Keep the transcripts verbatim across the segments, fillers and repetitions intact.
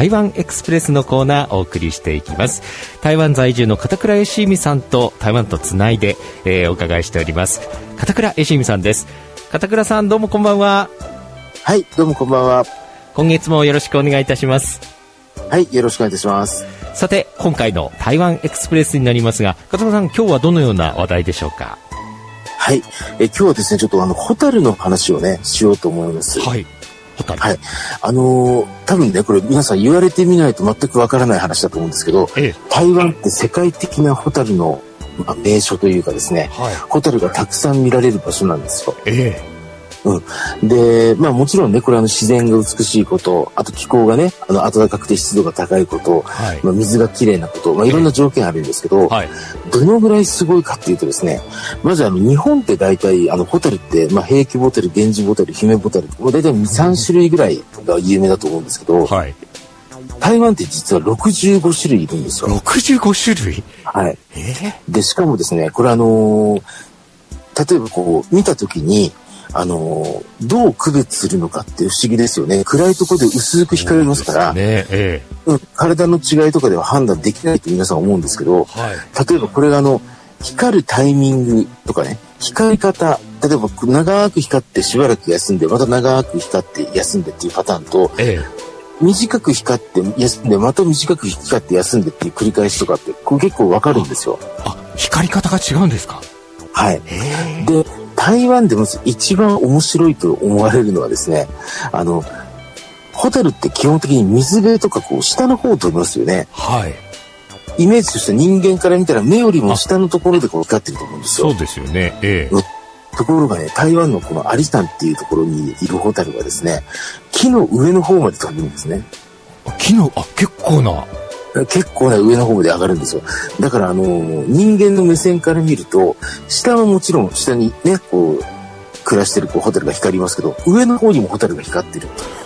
台湾エクスプレスのコーナーをお送りしていきます。台湾在住の片倉義美さんと台湾とつないで、えー、お伺いしております。片倉義美さんです。片倉さん、どうもこんばんは。 はい、どうもこんばんは。 今月もよろしくお願いいたします。 はい、よろしくお願いいたします。 さて、今回の台湾エクスプレスになりますが、片倉さん、今日はどのような話題でしょうか？ はい、え今日はですね、ちょっとあのホタルの話をねしようと思います。 はい、ホタル。 はい、あのー、多分ねこれ皆さん言われてみないと全くわからない話だと思うんですけど、ええ、台湾って世界的なホタルの、まあ、名所というかですね、はい、ホタルがたくさん見られる場所なんですよ。ええうん、で、まあもちろんね、これあの自然が美しいこと、あと気候がね、あの暖かくて湿度が高いこと、はい、まあ、水がきれいなこと、まあいろんな条件あるんですけど、はい、どのぐらいすごいかっていうとですね、まずあの日本って大体あのホタルって、まあ平気ボタル、ゲンジボタル、ヒメボタル、もう大体に、さん種類ぐらいが有名だと思うんですけど、はい、台湾って実はろくじゅうご種類いるんですよ。 ろくじゅうご種類？ はい。えー、で、しかもですね、これあのー、例えばこう見たときに、あのどう区別するのかっていう不思議ですよね。暗いところで薄く光りますから、ねええうん、体の違いとかでは判断できないと皆さん思うんですけど、はい、例えばこれがあの光るタイミングとかね、光り方、例えば長く光ってしばらく休んでまた長く光って休んでっていうパターンと、ええ、短く光って休んでまた短く光って休んでっていう繰り返しとかってこれ結構わかるんですよ。 あ、あ、光り方が違うんですか？ はい。で台湾でも一番面白いと思われるのはですね、あのホタルって基本的に水辺とかこう下の方を飛びますよね。はい。イメージとして人間から見たら目よりも下のところでこう光ってると思うんですよ。 そうですよね。ええ。 ところがね、台湾のこのアリ山っていうところにいるホタルはですね、木の上の方まで飛ぶんですね。 木のあ結構な。 結構な上の方まで上がるんですよ。だからあの人間の目線から見ると下はもちろん下にねこう暮らしてるこうホタルが光りますけど、上の方にもホタルが光ってる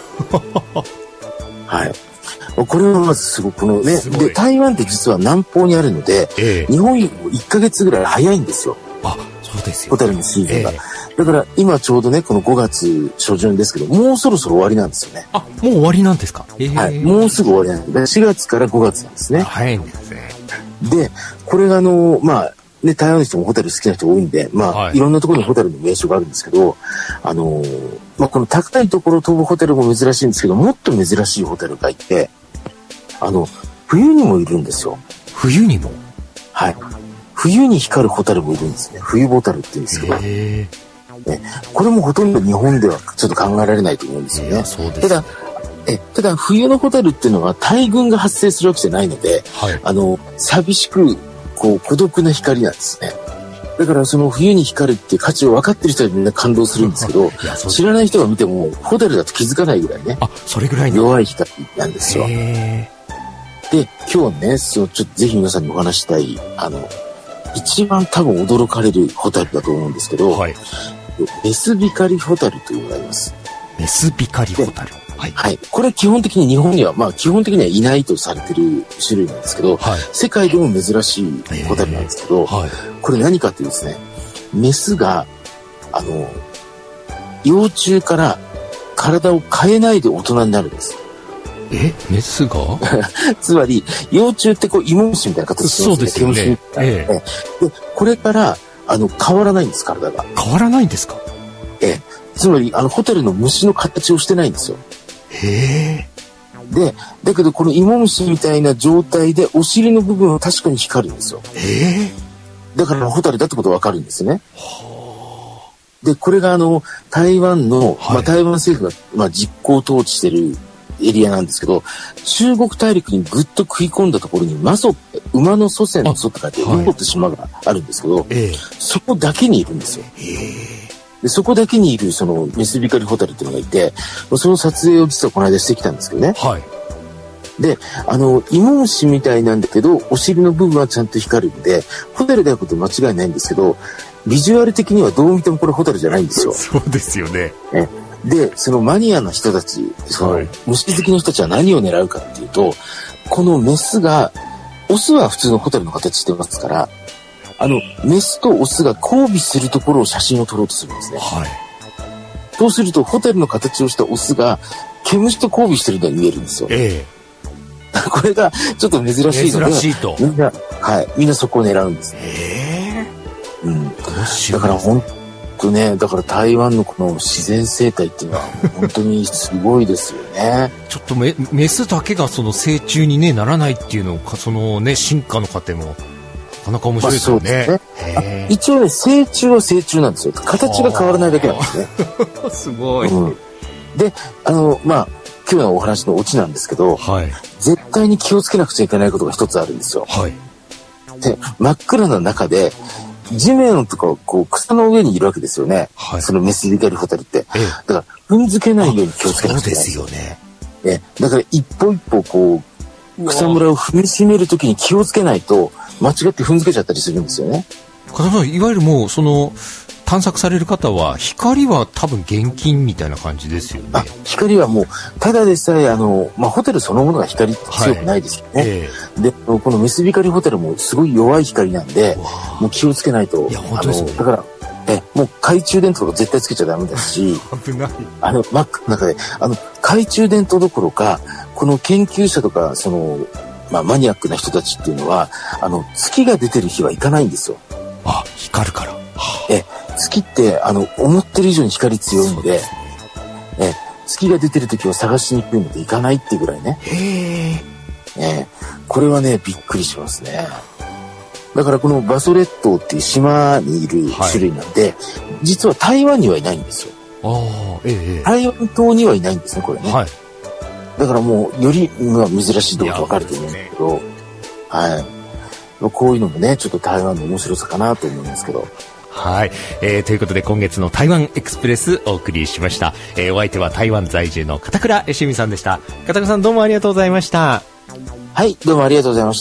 はい。これはまずすごくこのねで台湾って実は南方にあるので、ええ、日本よりもいっかげつぐらい早いんですよ。 あ、そうですよ、 ホタルのシーズンが、ええ、だから今ちょうどねこのごがつ初旬ですけど、もうそろそろ終わりなんですよね。 あ、もう終わりなんですか？えー、 はい、もうすぐ終わりなんでしがつからごがつなんですね。 早いんですね。 でこれがあのまあね台湾の人もホタル好きな人多いんで、まあ、はい、いろんなところにホタルの名所があるんですけど、あのー、まあこの高いところを飛ぶホタルも珍しいんですけど、もっと珍しいホタルがいて、あの冬にもいるんですよ。 冬にも？ はい。冬に光るホタルもいるんですね。冬ボタルって言うんですけど、ね、これもほとんど日本ではちょっと考えられないと思うんですよね。 そうです。 ただえただ冬のホタルっていうのは大群が発生するわけじゃないので、はい、あの寂しくこう孤独な光なんですね。だからその冬に光るっていう価値を分かってる人はみんな感動するんですけど知らない人が見てもホタルだと気づかないぐらいね、 あ、それぐらい弱い光なんですよ。で今日ねそうちょっとぜひ皆さんにお話したいあの一番多分驚かれるホタルだと思うんですけど、はい、メスビカリホタルというのがあります。 メスビカリホタル、 はいはい、これ基本的に日本にはまあ基本的にはいないとされてる種類なんですけど、はい、世界でも珍しいホタルなんですけど、はい、これ何かというとですね、メスがあの幼虫から体を変えないで大人になるんです。 え、メスがつまり幼虫ってこう芋虫みたいな形してますね。 そうですよね。ええ、 でこれからあの変わらないんです、体が。 変わらないんですか？ ええ、つまりあのホタルの虫の形をしてないんですよ。 へえ。 でだけどこの芋虫みたいな状態でお尻の部分は確かに光るんですよ。 へえ。 だからホタルだってことがわかるんですね。はあ。でこれがあの台湾の、はい、まあ、台湾政府が、まあ、実行統治してるエリアなんですけど、中国大陸にぐっと食い込んだところにマソって馬の祖先の祖って書いて馬ソって島があるんですけど、はい、そこだけにいるんですよ。でそこだけにいるそのメスビカリホタルっていうのがいて、その撮影を実はこの間してきたんですけどね、はい、であの芋虫みたいなんだけどお尻の部分はちゃんと光るんでホタルであること間違いないんですけど、ビジュアル的にはどう見てもこれホタルじゃないんですよ。 そうですよね。 ねでそのマニアの人たち、その虫好きの人たちは何を狙うかっていうと、このメスがオスは普通のホタルの形してますから、あのメスとオスが交尾するところを写真を撮ろうとするんですね。はい、そうするとホタルの形をしたオスが毛虫と交尾してるのに見えるんですよ。えこれがちょっと珍しいので、 珍しいと。 みんな、はい。みんなそこを狙うんですね。 へー。うん。だから本当ね、だから台湾のこの自然生態っていうのは本当にすごいですよね。 ちょっとメ、メスだけがその成虫に、ね、ならないっていうのか、そのね、進化の過程も、なかなか面白いですよね。まあ、そうですね。 一応ね、成虫は成虫なんですよ。形が変わらないだけなんですね。 すごい。 うん、で、あの、まあ、今日のお話のオチなんですけど、はい、絶対に気をつけなくちゃいけないことが一つあるんですよ。はい、で、真っ暗な中で、地面とかこう草の上にいるわけですよね。はい、そのメス光ホタルって。ええ、だから踏んづけないように気をつけなくちゃいけない。 そうですよね。 え、だから一歩一歩こう草むらを踏みしめるときに気をつけないと間違って踏んづけちゃったりするんですよね。 いわゆるもうその探索される方は光は多分厳禁みたいな感じですよね。 あ、光はもうただでさえあの、まあ、ホテルそのものが光って強くないですよね。はい、えー、でこのメス光ホテルもすごい弱い光なんでもう気をつけないと。いや本当ですね。だからえもう懐中電灯とか絶対つけちゃダメだし危ない。 あの真っ暗の中であの懐中電灯どころかこの研究者とかその、まあ、マニアックな人たちっていうのはあの月が出てる日は行かないんですよ。 あ、光るから。 え月ってあの思ってる以上に光強いので、え月が出てる時は探しにくいので行かないっていうぐらいね。へー、えこれはねびっくりしますね。だからこの馬祖列島っていう島にいる種類なんで、はい、実は台湾にはいないんですよ。あ、ええ、台湾島にはいないんですねこれね。はい、だからもうより珍しいところ分かると思うんですけど、はい、こういうのもねちょっと台湾の面白さかなと思うんですけど。 はい、えー、ということで今月の台湾エクスプレスお送りしました。えー、お相手は台湾在住の片倉恵美さんでした。片倉さんどうもありがとうございました。 はい、どうもありがとうございました。